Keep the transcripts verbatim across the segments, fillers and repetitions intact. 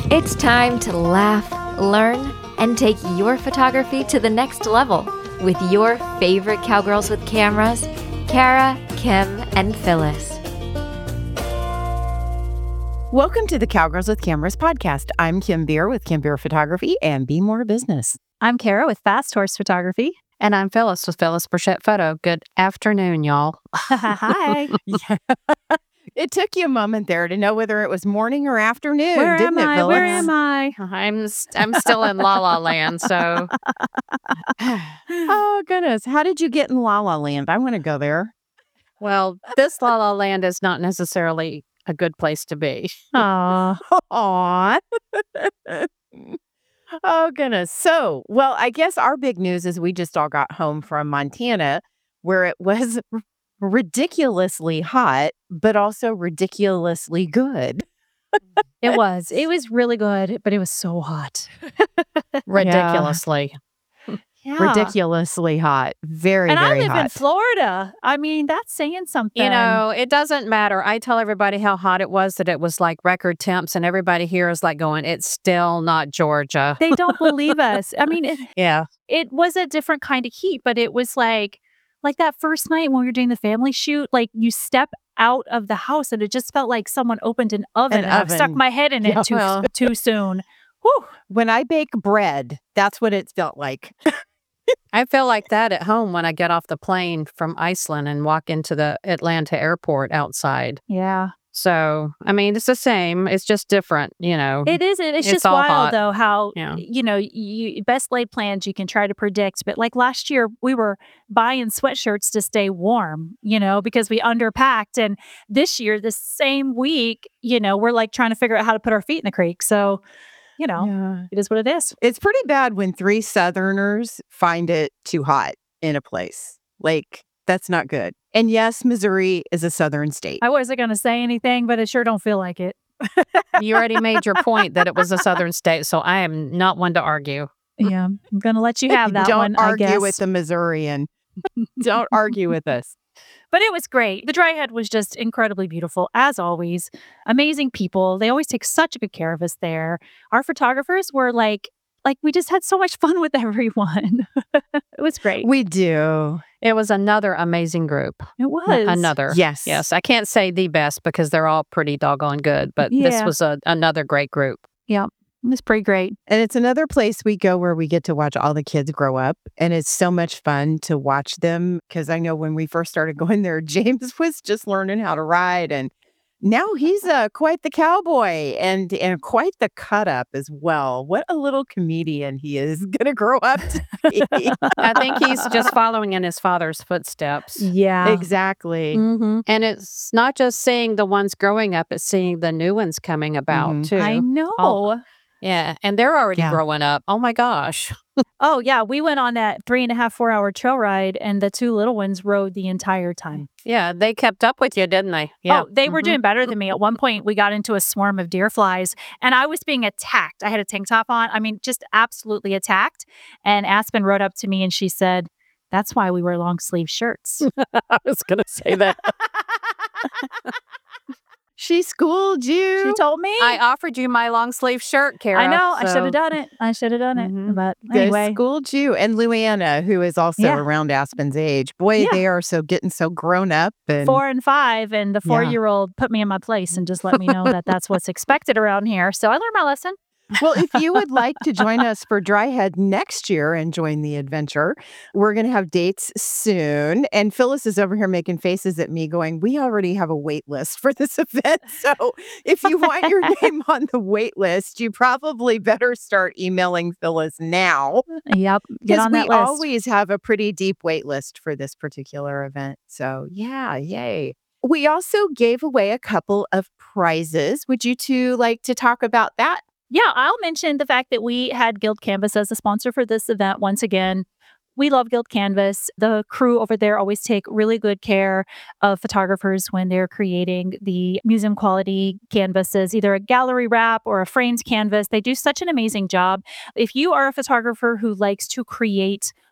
It's time to laugh, learn, and take your photography to the next level with your favorite cowgirls with cameras, Kara, Kim, and Phyllis. Welcome to the Cowgirls with Cameras podcast. I'm Kim Beer with Kim Beer Photography and Be More Business. I'm Kara with Fast Horse Photography. And I'm Phyllis with Phyllis Burchett Photo. Good afternoon, y'all. Hi. Yeah. It took you a moment there to know whether it was morning or afternoon, Where didn't am it, I? Phyllis? Where am I? I'm I'm still in La La Land, so Oh, goodness. How did you get in La La Land? I want to go there. well, this La La Land is not necessarily a good place to be. Aw. Aw. Oh, goodness. So, well, I guess our big news is we just all got home from Montana, where it was r- ridiculously hot, but also ridiculously good. It was. It was really good, but it was so hot. Ridiculously. Yeah. Ridiculously hot. Very, And I very live hot. in Florida. I mean, that's saying something. You know, it doesn't matter. I tell everybody how hot it was, that it was like record temps, and everybody here is like going, it's still not Georgia. they don't believe us. I mean, it, Yeah. it was a different kind of heat, but it was like, like that first night when we were doing the family shoot, like you step out of the house and it just felt like someone opened an oven An and I stuck oven. my head in it Yeah, too, well. too soon. Whew. When I bake bread, that's what it felt like. I feel like that at home when I get off the plane from Iceland and walk into the Atlanta airport outside. Yeah. So, I mean, it's the same. It's just different, you know. It isn't. It's, It's just all wild, hot. though, how, Yeah. you know, you best laid plans you can try to predict. But like last year, we were buying sweatshirts to stay warm, you know, because we underpacked. And this year, the same week, you know, we're like trying to figure out how to put our feet in the creek. So, you know, Yeah. it is what it is. It's pretty bad when three Southerners find it too hot in a place. Like, that's not good. And yes, Missouri is a Southern state. I wasn't going to say anything, but it sure don't feel like it. You already made your point that it was a southern state, so I am not one to argue. Yeah. I'm going to let you have that Don't one, I argue guess. with the Missourian. Don't argue with us. But it was great. The dry head was just incredibly beautiful, as always. Amazing people. They always take such good care of us there. Our photographers were like, like we just had so much fun with everyone. It was great. We do. It was another amazing group. It N- was. Another. Yes. Yes, I can't say the best because they're all pretty doggone good, but this Yeah. was a, another great group. It was pretty great. And it's another place we go where we get to watch all the kids grow up. And it's so much fun to watch them because I know when we first started going there, James was just learning how to ride. And now he's uh, quite the cowboy and, and quite the cut up as well. What a little comedian he is going to grow up to be. I think he's just following in his father's footsteps. Yeah. Exactly. Mm-hmm. And it's not just seeing the ones growing up, it's seeing the new ones coming about Mhm. too. I know. Oh. Yeah, and they're already Yeah. growing up. Oh my gosh. Oh, yeah. We went on that three and a half, four hour trail ride, and the two little ones rode the entire time. Yeah, they kept up with you, didn't they? Yeah. Oh, they were Mhm. doing better than me. At one point, we got into a swarm of deer flies, and I was being attacked. I had a tank top on. I mean, just absolutely attacked. And Aspen rode up to me and she said, "That's why we wear long sleeve shirts." I was going to say that. She schooled you. She told me. I offered you my long sleeve shirt, Kara. I know. I should so- have done it. I should have done it. Mhm. But They anyway, schooled you. And Luanna, who is also Yeah. around Aspen's age. Boy, Yeah. they are so getting so grown up. And four and five, and the Yeah. four year old put me in my place and just let me know that that's what's expected around here. So I learned my lesson. Well, if you would like to join us for Dryhead next year and join the adventure, we're going to have dates soon. And Phyllis is over here making faces at me going, we already have a wait list for this event. So if you want your name on the wait list, you probably better start emailing Phyllis now. Yep. Get Because on we that list. always have a pretty deep wait list for this particular event. So yeah, yay. We also gave away a couple of prizes. Would you two like to talk about that? Yeah, I'll mention the fact that we had Guild Canvas as a sponsor for this event once again. We love Guild Canvas. The crew over there always take really good care of photographers when they're creating the museum quality canvases, either a gallery wrap or a framed canvas. They do such an amazing job. If you are a photographer who likes to create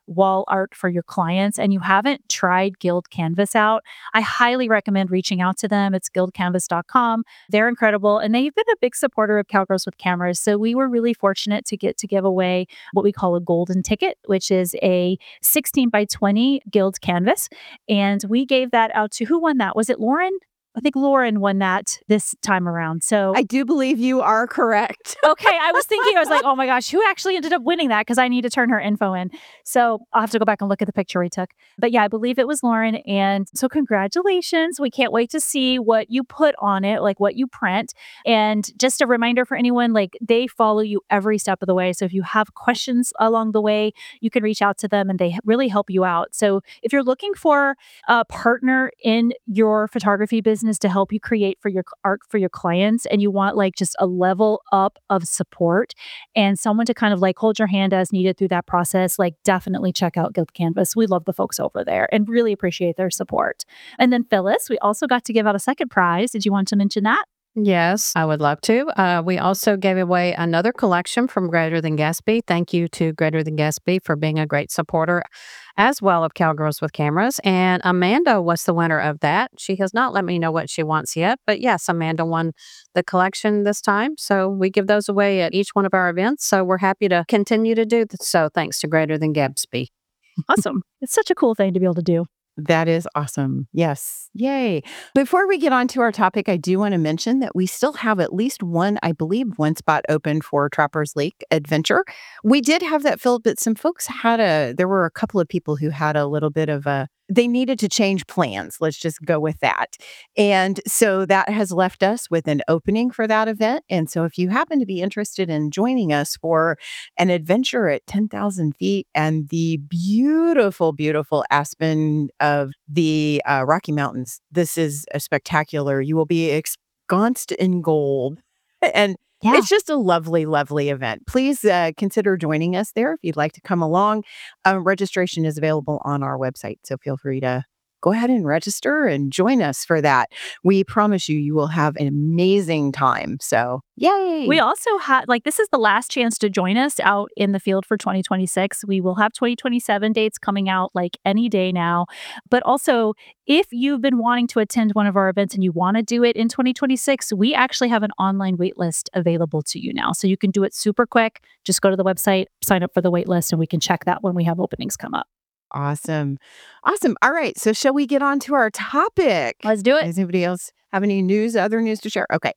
wall art for your clients and you haven't tried Guild Canvas out, I highly recommend reaching out to them. It's guild canvas dot com. They're incredible. And they've been a big supporter of Cowgirls with Cameras. So we were really fortunate to get to give away what we call a golden ticket, which is a sixteen by twenty Guild Canvas. And we gave that out to, who won that? Was it Lauren? I think Lauren won that this time around. So I do believe you are correct. okay, I was thinking, I was like, oh my gosh, who actually ended up winning that? Because I need to turn her info in. So I'll have to go back and look at the picture we took. But yeah, I believe it was Lauren. And so congratulations. We can't wait to see what you put on it, like what you print. And just a reminder for anyone, like they follow you every step of the way. So if you have questions along the way, you can reach out to them and they really help you out. So if you're looking for a partner in your photography business to help you create for your art for your clients, and you want like just a level up of support and someone to kind of like hold your hand as needed through that process, like definitely check out Guild Canvas. We love the folks over there and really appreciate their support. And then Phyllis, we also got to give out a second prize. Did you want to mention that? Yes, I would love to. Uh, we also gave away another collection from Greater Than Gatsby. Thank you to Greater Than Gatsby for being a great supporter as well of Cowgirls with Cameras. And Amanda was the winner of that. She has not let me know what she wants yet, but yes, Amanda won the collection this time. So we give those away at each one of our events. So we're happy to continue to do this. So thanks to Greater Than Gatsby. Awesome. It's such a cool thing to be able to do. That is awesome. Yes. Yay. Before we get on to our topic, I do want to mention that we still have at least one, I believe, one spot open for Trappers Lake Adventure. We did have that filled, but some folks had a, there were a couple of people who had a little bit of a, they needed to change plans. Let's just go with that. And so that has left us with an opening for that event. And so if you happen to be interested in joining us for an adventure at ten thousand feet and the beautiful, beautiful aspen of the uh, Rocky Mountains, this is a spectacular, you will be ensconced in gold. And Yeah. it's just a lovely, lovely event. Please uh, consider joining us there if you'd like to come along. Uh, registration is available on our website, so feel free to go ahead and register and join us for that. We promise you, you will have an amazing time. So, yay! We also had, like, this is the last chance to join us out in the field for twenty twenty-six. We will have twenty twenty-seven dates coming out like any day now. But also, if you've been wanting to attend one of our events and you want to do it in twenty twenty-six, we actually have an online wait list available to you now. So you can do it super quick. Just go to the website, sign up for the wait list, and we can check that when we have openings come up. Awesome. Awesome. All right. So, shall we get on to our topic? Let's do it. Does anybody else have any news, other news to share? Okay.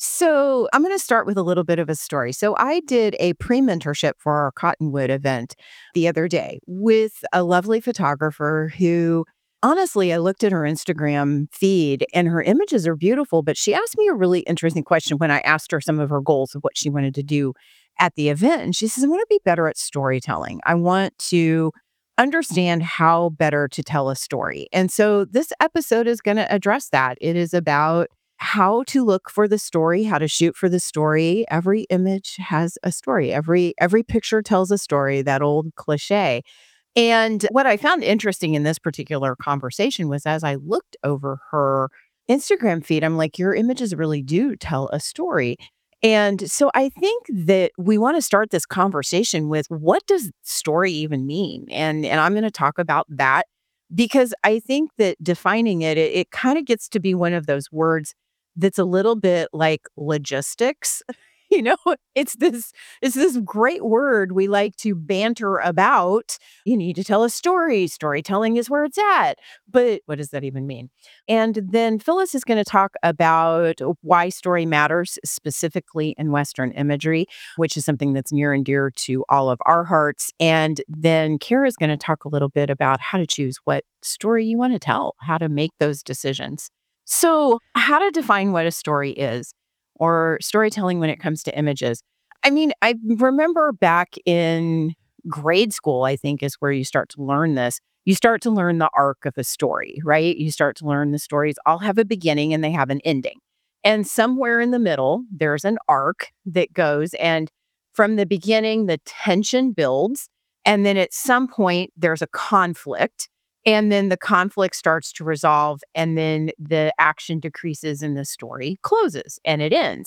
So, I'm going to start with a little bit of a story. So, I did a pre mentorship for our Cottonwood event the other day with a lovely photographer who, honestly, I looked at her Instagram feed and her images are beautiful, but she asked me a really interesting question when I asked her some of her goals of what she wanted to do at the event. And she says, I want to be better at storytelling. I want to understand how better to tell a story. And so this episode is going to address that. It is about how to look for the story, how to shoot for the story. Every image has a story. Every every picture tells a story, that old cliche. And what I found interesting in this particular conversation was as I looked over her Instagram feed, I'm like, your images really do tell a story. And so I think that we want to start this conversation with, what does story even mean? And and I'm going to talk about that because I think that defining it, it, it kind of gets to be one of those words that's a little bit like logistics. You know, it's this it's this great word we like to banter about. You need to tell a story. Storytelling is where it's at. But what does that even mean? And then Phyllis is going to talk about why story matters, specifically in Western imagery, which is something that's near and dear to all of our hearts. And then Kara is going to talk a little bit about how to choose what story you want to tell, how to make those decisions. So, how to define what a story is, or storytelling when it comes to images. I mean, I remember back in grade school, I think is where you start to learn this. You start to learn the arc of a story, right? You start to learn the stories all have a beginning and they have an ending. And somewhere in the middle, there's an arc that goes, and from the beginning, the tension builds. And then at some point, there's a conflict. And then the conflict starts to resolve, and then the action decreases and the story closes and it ends.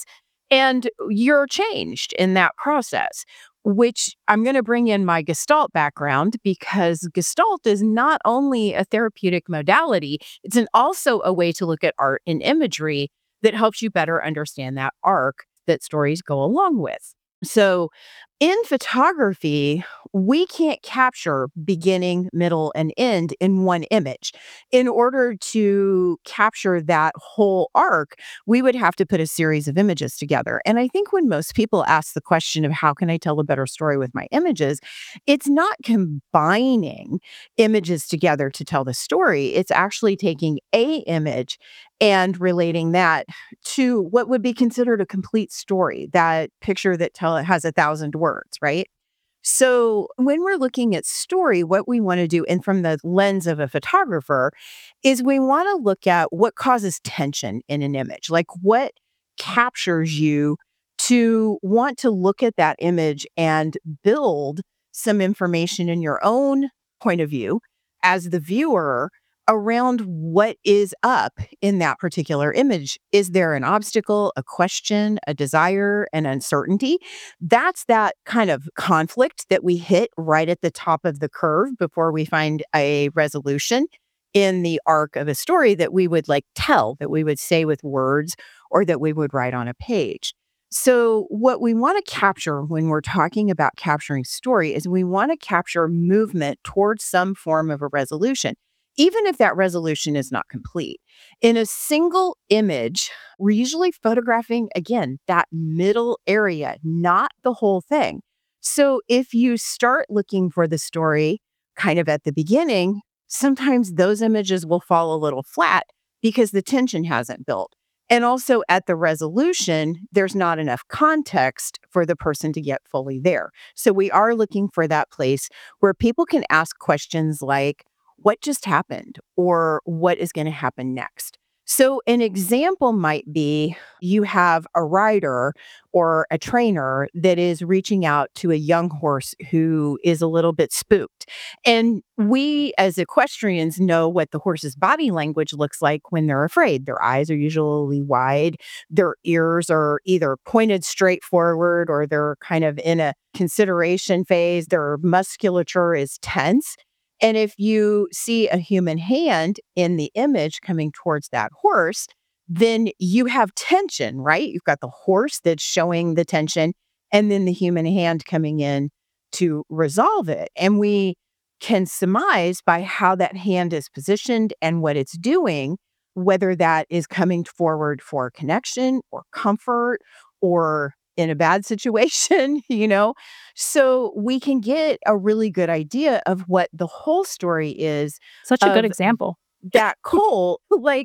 And you're changed in that process, which I'm going to bring in my Gestalt background, because Gestalt is not only a therapeutic modality, it's an also a way to look at art and imagery that helps you better understand that arc that stories go along with. So in photography, we can't capture beginning, middle, and end in one image. In order to capture that whole arc, we would have to put a series of images together. And I think when most people ask the question of how can I tell a better story with my images, it's not combining images together to tell the story. It's actually taking a image and relating that to what would be considered a complete story, that picture that tell it has a thousand words, right? So when we're looking at story, what we want to do, and from the lens of a photographer, is we want to look at what causes tension in an image, like what captures you to want to look at that image and build some information in your own point of view as the viewer around what is up in that particular image. Is there an obstacle, a question, a desire, an uncertainty? That's that kind of conflict that we hit right at the top of the curve before we find a resolution in the arc of a story that we would like tell, that we would say with words, or that we would write on a page. So what we want to capture when we're talking about capturing story is we want to capture movement towards some form of a resolution, even if that resolution is not complete. In a single image, we're usually photographing, again, that middle area, not the whole thing. So if you start looking for the story kind of at the beginning, sometimes those images will fall a little flat because the tension hasn't built. And also at the resolution, there's not enough context for the person to get fully there. So we are looking for that place where people can ask questions like, what just happened? Or what is going to happen next? So an example might be you have a rider or a trainer that is reaching out to a young horse who is a little bit spooked. And we as equestrians know what the horse's body language looks like when they're afraid. Their eyes are usually wide. Their ears are either pointed straight forward or they're kind of in a consideration phase. Their musculature is tense. And if you see a human hand in the image coming towards that horse, then you have tension, right? You've got the horse that's showing the tension and then the human hand coming in to resolve it. And we can surmise by how that hand is positioned and what it's doing, whether that is coming forward for connection or comfort or in a bad situation, you know? So we can get a really good idea of what the whole story is. Such a good of example. that colt, like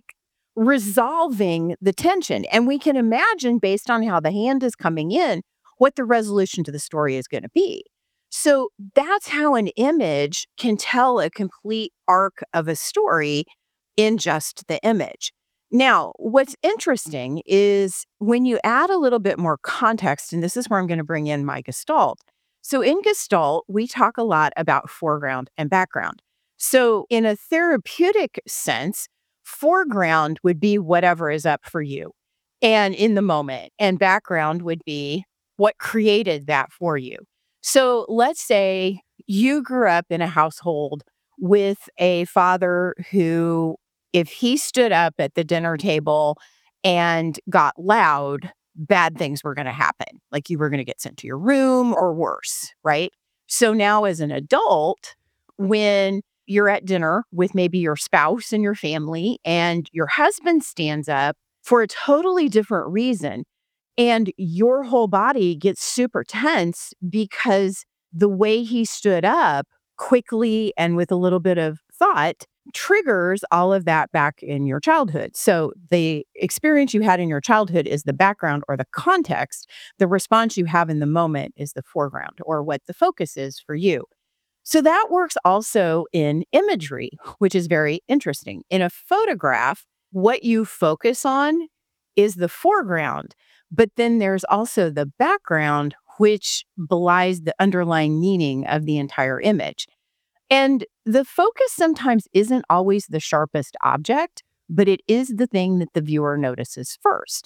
resolving the tension. And we can imagine, based on how the hand is coming in, what the resolution to the story is going to be. So that's how an image can tell a complete arc of a story in just the image. Now, what's interesting is when you add a little bit more context, and this is where I'm going to bring in my Gestalt. So in Gestalt, we talk a lot about foreground and background. So in a therapeutic sense, foreground would be whatever is up for you and in the moment, and background would be what created that for you. So let's say you grew up in a household with a father who, if he stood up at the dinner table and got loud, bad things were going to happen. Like you were going to get sent to your room or worse, right? So now as an adult, when you're at dinner with maybe your spouse and your family and your husband stands up for a totally different reason, and your whole body gets super tense because the way he stood up quickly and with a little bit of thought triggers all of that back in your childhood. So the experience you had in your childhood is the background or the context. The response you have in the moment is the foreground or what the focus is for you. So that works also in imagery, which is very interesting. In a photograph, what you focus on is the foreground, but then there's also the background, which belies the underlying meaning of the entire image. And the focus sometimes isn't always the sharpest object, but it is the thing that the viewer notices first.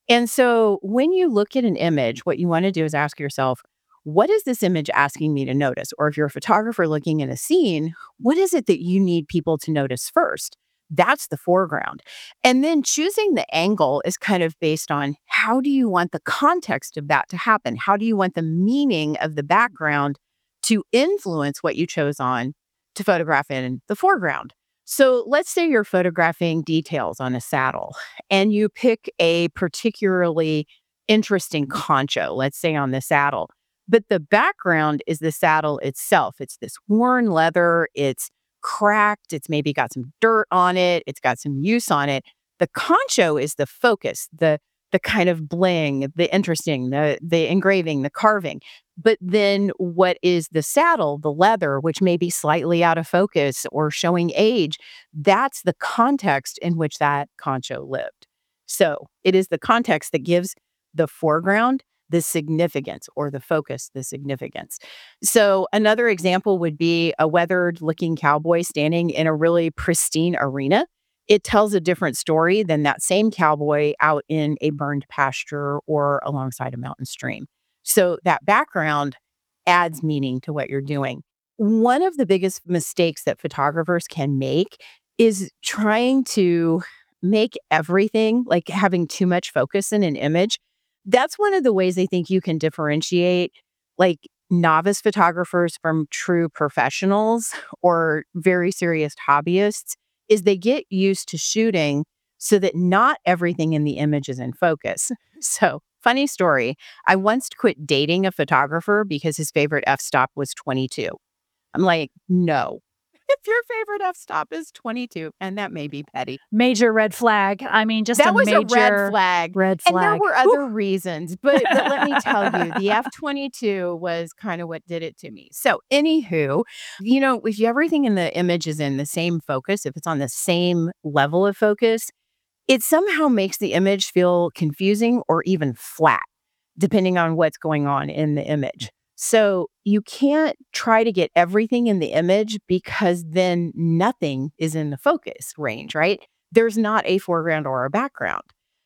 And so when you look at an image, what you want to do is ask yourself, what is this image asking me to notice? Or if you're a photographer looking at a scene, what is it that you need people to notice first? That's the foreground. And then choosing the angle is kind of based on how do you want the context of that to happen? How do you want the meaning of the background to influence what you chose on to photograph in the foreground? So let's say you're photographing details on a saddle and you pick a particularly interesting concho, let's say on the saddle, but the background is the saddle itself. It's this worn leather, it's cracked, it's maybe got some dirt on it, it's got some use on it. The concho is the focus, the the kind of bling, the interesting, the the engraving, the carving. But then what is the saddle, the leather, which may be slightly out of focus or showing age, that's the context in which that concho lived. So it is the context that gives the foreground the significance, or the focus, the significance. So another example would be a weathered looking cowboy standing in a really pristine arena. It tells a different story than that same cowboy out in a burned pasture or alongside a mountain stream. So that background adds meaning to what you're doing. One of the biggest mistakes that photographers can make is trying to make everything, like having too much focus in an image. That's one of the ways I think you can differentiate like novice photographers from true professionals or very serious hobbyists is they get used to shooting so that not everything in the image is in focus. So, funny story, I once quit dating a photographer because his favorite f-stop was twenty-two. I'm like, no. If your favorite f-stop is twenty-two, and that may be petty. Major red flag. I mean, just That a was major a red flag. Red And there flag. were other reasons, but, but let me tell you, the F twenty-two was kind of what did it to me. So, anywho, you know, if you, everything in the image is in the same focus, if it's on the same level of focus, it somehow makes the image feel confusing or even flat, depending on what's going on in the image. So you can't try to get everything in the image because then nothing is in the focus range, right? There's not a foreground or a background.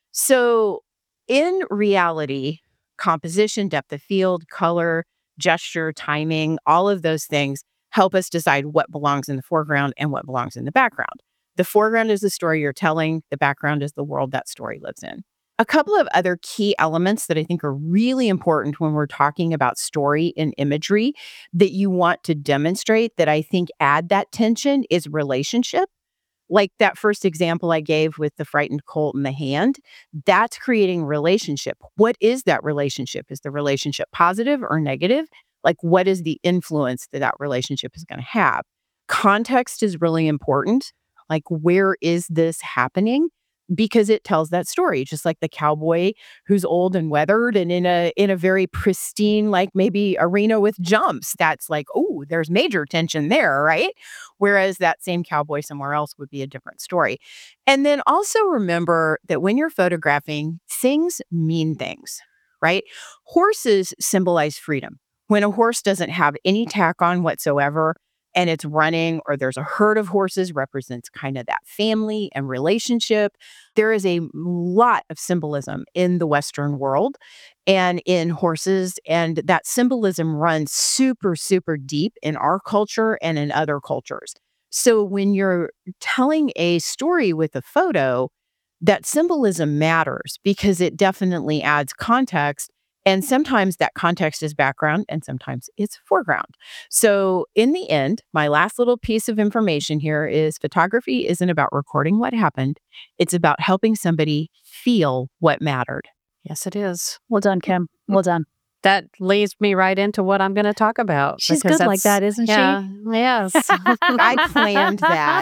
So in reality, composition, depth of field, color, gesture, timing, all of those things help us decide what belongs in the foreground and what belongs in the background. The foreground is the story you're telling. The background is the world that story lives in. A couple of other key elements that I think are really important when we're talking about story and imagery that you want to demonstrate that I think add that tension is relationship. Like that first example I gave with the frightened colt in the hand, that's creating relationship. What is that relationship? Is the relationship positive or negative? Like what is the influence that that relationship is going to have? Context is really important. Like where is this happening? Because it tells that story, just like the cowboy who's old and weathered and in a in a very pristine, like maybe arena with jumps. That's like, oh, there's major tension there, right? Whereas that same cowboy somewhere else would be a different story. And then also remember that when you're photographing, things mean things, right? Horses symbolize freedom. When a horse doesn't have any tack on whatsoever, and it's running or there's a herd of horses represents kind of that family and relationship. There is a lot of symbolism in the Western world and in horses. And that symbolism runs super, super deep in our culture and in other cultures. So when you're telling a story with a photo, that symbolism matters because it definitely adds context. And sometimes that context is background and sometimes it's foreground. So in the end, my last little piece of information here is photography isn't about recording what happened. It's about helping somebody feel what mattered. Yes, it is. Well done, Kim. Well done. That leads me right into what I'm going to talk about. She's because good like that's- that, isn't yeah, she? Yes. I planned that.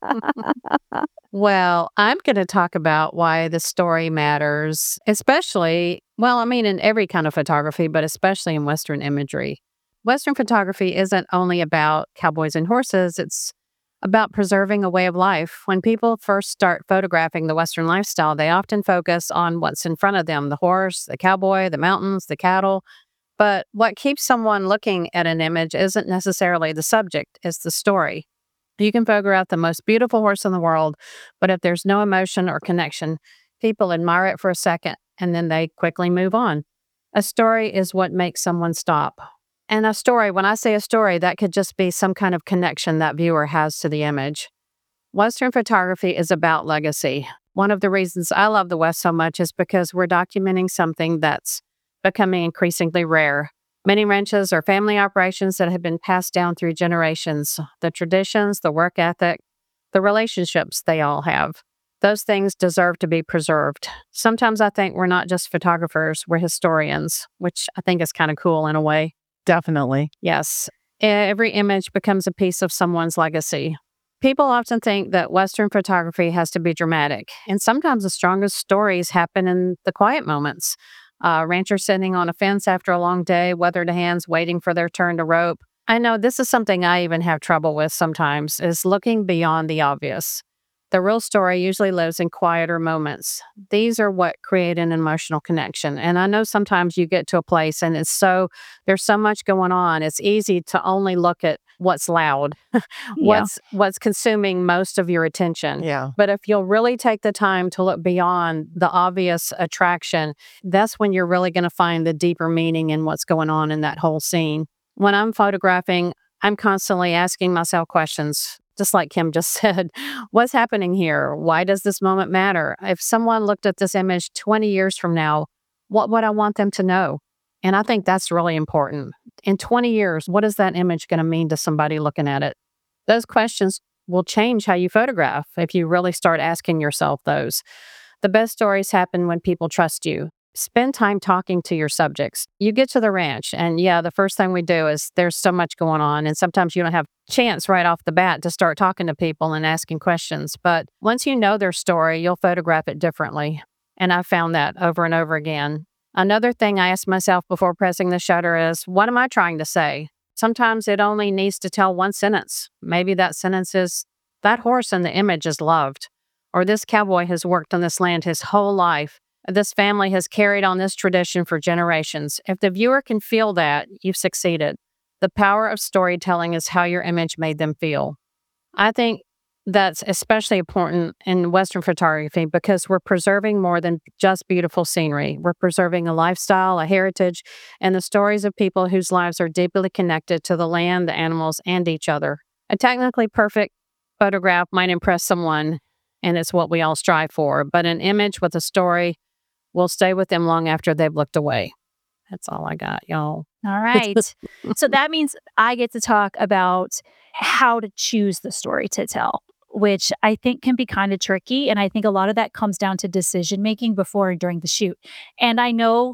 Well, I'm going to talk about why the story matters, especially, well, I mean, in every kind of photography, but especially in Western imagery. Western photography isn't only about cowboys and horses, it's about preserving a way of life. When people first start photographing the Western lifestyle, they often focus on what's in front of them, the horse, the cowboy, the mountains, the cattle. But what keeps someone looking at an image isn't necessarily the subject, it's the story. You can photograph the most beautiful horse in the world, but if there's no emotion or connection, people admire it for a second and then they quickly move on. A story is what makes someone stop. And a story, when I say a story, that could just be some kind of connection that viewer has to the image. Western photography is about legacy. One of the reasons I love the West so much is because we're documenting something that's becoming increasingly rare. Many ranches are family operations that have been passed down through generations. The traditions, the work ethic, the relationships they all have. Those things deserve to be preserved. Sometimes I think we're not just photographers, we're historians, which I think is kind of cool in a way. Definitely. Yes. Every image becomes a piece of someone's legacy. People often think that Western photography has to be dramatic, and sometimes the strongest stories happen in the quiet moments. Uh, ranchers sitting on a fence after a long day, weathered hands, waiting for their turn to rope. I know this is something I even have trouble with sometimes, is looking beyond the obvious. The real story usually lives in quieter moments. These are what create an emotional connection. And I know sometimes you get to a place and it's so, there's so much going on. It's easy to only look at what's loud, what's what's consuming most of your attention. Yeah. But if you'll really take the time to look beyond the obvious attraction, that's when you're really going to find the deeper meaning in what's going on in that whole scene. When I'm photographing, I'm constantly asking myself questions. Just like Kim just said, what's happening here? Why does this moment matter? If someone looked at this image twenty years from now, what would I want them to know? And I think that's really important. In twenty years, what is that image going to mean to somebody looking at it? Those questions will change how you photograph if you really start asking yourself those. The best stories happen when people trust you. Spend time talking to your subjects. You get to the ranch, and yeah, the first thing we do is there's so much going on, and sometimes you don't have chance right off the bat to start talking to people and asking questions. But once you know their story, you'll photograph it differently. And I found that over and over again. Another thing I ask myself before pressing the shutter is, what am I trying to say? Sometimes it only needs to tell one sentence. Maybe that sentence is, that horse in the image is loved, or this cowboy has worked on this land his whole life. This family has carried on this tradition for generations. If the viewer can feel that, you've succeeded. The power of storytelling is how your image made them feel. I think that's especially important in Western photography because we're preserving more than just beautiful scenery. We're preserving a lifestyle, a heritage, and the stories of people whose lives are deeply connected to the land, the animals, and each other. A technically perfect photograph might impress someone, and it's what we all strive for, but an image with a story will stay with them long after they've looked away. That's all I got, y'all. All right. So that means I get to talk about how to choose the story to tell, which I think can be kind of tricky. And I think a lot of that comes down to decision making before and during the shoot. And I know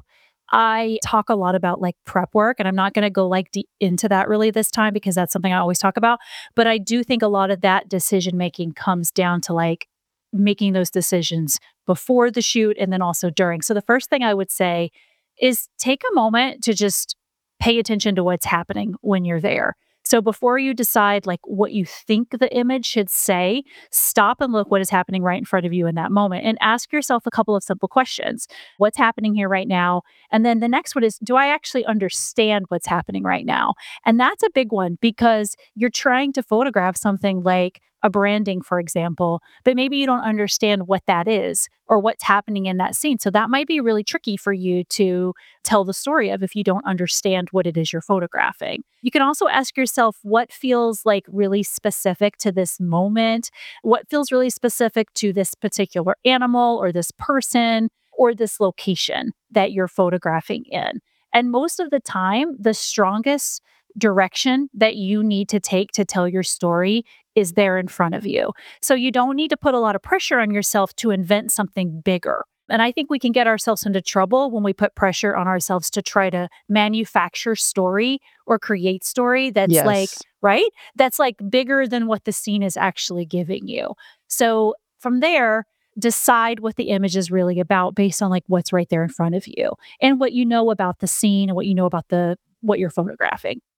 I talk a lot about like prep work, and I'm not going to go like deep into that really this time because that's something I always talk about. But I do think a lot of that decision making comes down to like making those decisions before the shoot and then also during. So the first thing I would say is take a moment to just pay attention to what's happening when you're there. So before you decide like what you think the image should say, stop and look what is happening right in front of you in that moment and ask yourself a couple of simple questions. What's happening here right now? And then the next one is, do I actually understand what's happening right now? And that's a big one because you're trying to photograph something like a branding, for example, but maybe you don't understand what that is or what's happening in that scene. So that might be really tricky for you to tell the story of if you don't understand what it is you're photographing. You can also ask yourself what feels like really specific to this moment, what feels really specific to this particular animal or this person or this location that you're photographing in. And most of the time, the strongest direction that you need to take to tell your story is there in front of you. So you don't need to put a lot of pressure on yourself to invent something bigger. And I think we can get ourselves into trouble when we put pressure on ourselves to try to manufacture story or create story that's Yes. like, right? That's like bigger than what the scene is actually giving you. So from there, decide what the image is really about based on like what's right there in front of you and what you know about the scene and what you know about the what you're photographing.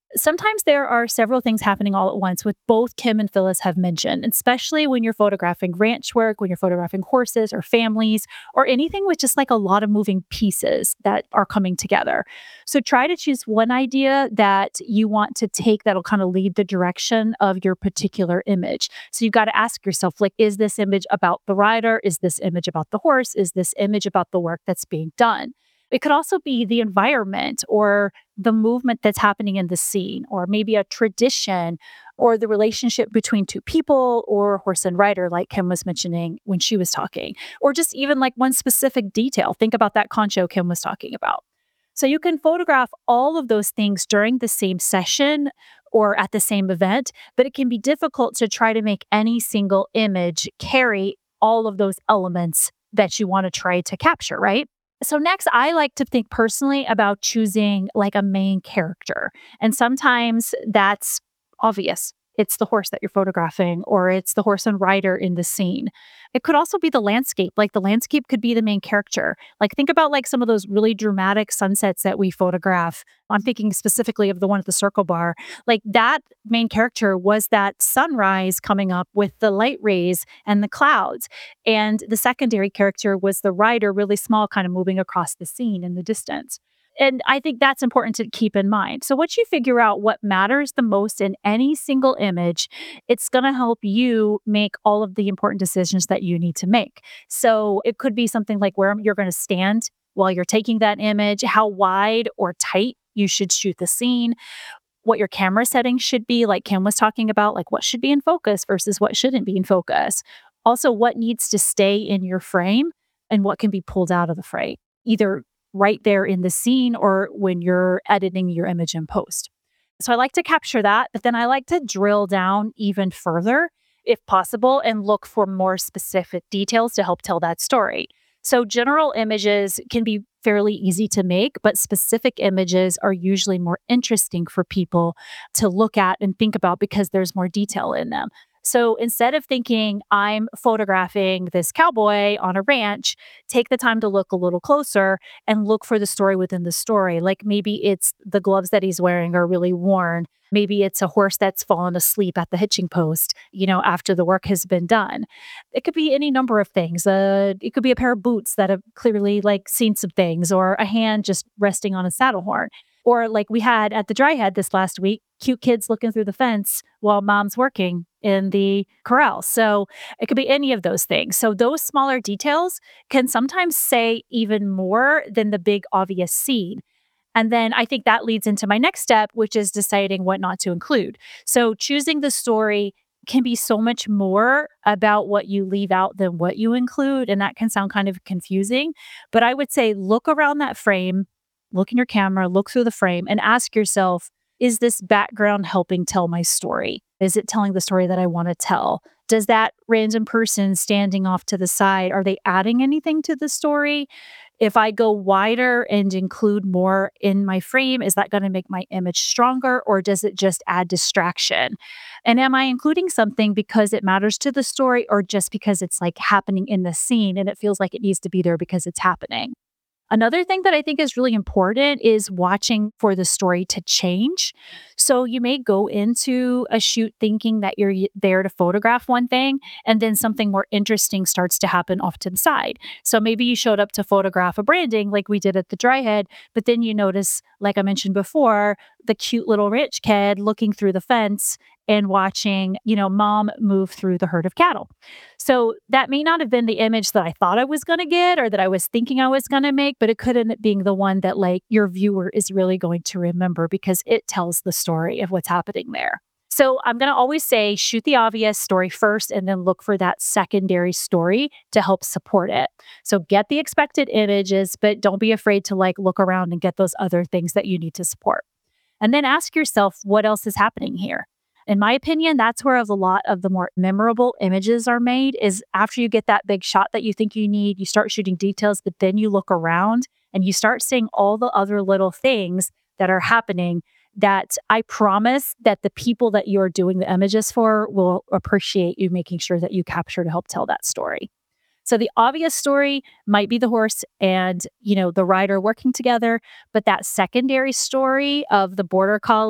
Sometimes there are several things happening all at once, with both Kim and Phyllis have mentioned, especially when you're photographing ranch work, when you're photographing horses or families, or anything with just like a lot of moving pieces that are coming together. So try to choose one idea that you want to take that'll kind of lead the direction of your particular image. So you've got to ask yourself, like, is this image about the rider? Is this image about the horse? Is this image about the work that's being done? It could also be the environment or the movement that's happening in the scene, or maybe a tradition or the relationship between two people or horse and rider, like Kim was mentioning when she was talking, or just even like one specific detail. Think about that concho Kim was talking about. So you can photograph all of those things during the same session or at the same event, but it can be difficult to try to make any single image carry all of those elements that you want to try to capture, right? So next, I like to think personally about choosing like a main character. And sometimes that's obvious. It's the horse that you're photographing, or it's the horse and rider in the scene. It could also be the landscape. Like the landscape could be the main character. Like think about like some of those really dramatic sunsets that we photograph. I'm thinking specifically of the one at the Circle Bar. Like that main character was that sunrise coming up with the light rays and the clouds. And the secondary character was the rider, really small, kind of moving across the scene in the distance. And I think that's important to keep in mind. So once you figure out what matters the most in any single image, it's going to help you make all of the important decisions that you need to make. So it could be something like where you're going to stand while you're taking that image, how wide or tight you should shoot the scene, what your camera settings should be, like Kim was talking about, like what should be in focus versus what shouldn't be in focus. Also, what needs to stay in your frame and what can be pulled out of the frame, either right there in the scene or when you're editing your image in post. So I like to capture that, but then I like to drill down even further if possible and look for more specific details to help tell that story. So general images can be fairly easy to make, but specific images are usually more interesting for people to look at and think about because there's more detail in them. So instead of thinking I'm photographing this cowboy on a ranch, take the time to look a little closer and look for the story within the story. Like maybe it's the gloves that he's wearing are really worn. Maybe it's a horse that's fallen asleep at the hitching post, you know, after the work has been done. It could be any number of things. Uh, it could be a pair of boots that have clearly like seen some things, or a hand just resting on a saddle horn. Or like we had at the Dry Head this last week, cute kids looking through the fence while mom's working in the corral. So it could be any of those things. So those smaller details can sometimes say even more than the big obvious scene. And then I think that leads into my next step, which is deciding what not to include. So choosing the story can be so much more about what you leave out than what you include. And that can sound kind of confusing. But I would say look around that frame, look in your camera, look through the frame, and ask yourself, is this background helping tell my story? Is it telling the story that I want to tell? Does that random person standing off to the side, are they adding anything to the story? If I go wider and include more in my frame, is that going to make my image stronger, or does it just add distraction? And am I including something because it matters to the story, or just because it's like happening in the scene and it feels like it needs to be there because it's happening? Another thing that I think is really important is watching for the story to change. So you may go into a shoot thinking that you're there to photograph one thing, and then something more interesting starts to happen off to the side. So maybe you showed up to photograph a branding like we did at the Dry Head, but then you notice, like I mentioned before, the cute little rich kid looking through the fence and watching, you know, mom move through the herd of cattle. So that may not have been the image that I thought I was going to get or that I was thinking I was going to make, but it could end up being the one that like your viewer is really going to remember because it tells the story of what's happening there. So I'm going to always say shoot the obvious story first and then look for that secondary story to help support it. So get the expected images, but don't be afraid to like look around and get those other things that you need to support. And then ask yourself, what else is happening here? In my opinion, that's where a lot of the more memorable images are made, is after you get that big shot that you think you need, you start shooting details, but then you look around and you start seeing all the other little things that are happening that I promise that the people that you're doing the images for will appreciate you making sure that you capture to help tell that story. So the obvious story might be the horse and, you know, the rider working together, but that secondary story of the border collie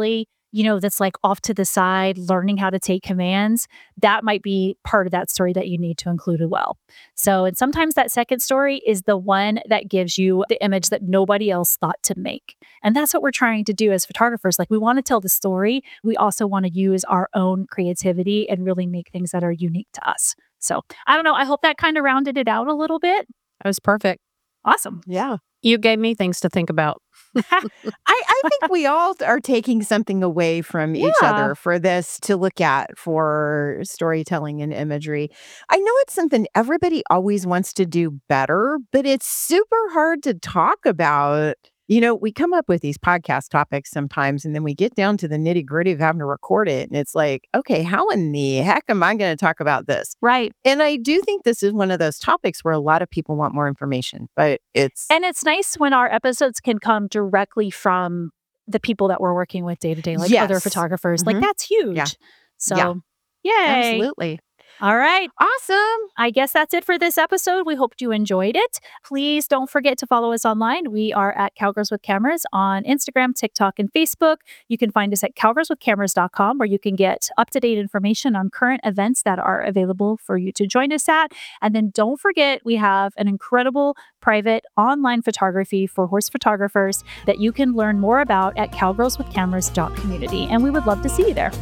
you know, that's like off to the side, learning how to take commands, that might be part of that story that you need to include as well. So, and sometimes that second story is the one that gives you the image that nobody else thought to make. And that's what we're trying to do as photographers. Like, we want to tell the story. We also want to use our own creativity and really make things that are unique to us. So, I don't know. I hope that kind of rounded it out a little bit. That was perfect. Awesome. Yeah. You gave me things to think about. I, I think we all are taking something away from each Yeah. other for this to look at for storytelling and imagery. I know it's something everybody always wants to do better, but it's super hard to talk about. You know, we come up with these podcast topics sometimes, and then we get down to the nitty gritty of having to record it. And it's like, okay, how in the heck am I going to talk about this? Right. And I do think this is one of those topics where a lot of people want more information, but it's. And it's nice when our episodes can come directly from the people that we're working with day to day, like other Yes. photographers. Mhm. Like, that's huge. Yeah. So, Yeah. yay. Absolutely. All right. Awesome. I guess that's it for this episode. We hope you enjoyed it. Please don't forget to follow us online. We are at Cowgirls with Cameras on Instagram, TikTok, and Facebook. You can find us at cowgirls with cameras dot com, where you can get up-to-date information on current events that are available for you to join us at. And then don't forget, we have an incredible private online photography for horse photographers that you can learn more about at cowgirls with cameras dot community. And we would love to see you there.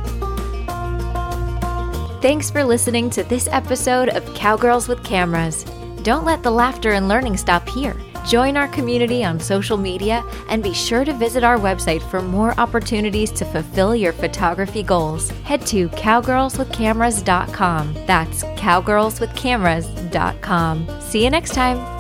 Thanks for listening to this episode of Cowgirls with Cameras. Don't let the laughter and learning stop here. Join our community on social media and be sure to visit our website for more opportunities to fulfill your photography goals. Head to cowgirls with cameras dot com. That's cowgirls with cameras dot com. See you next time.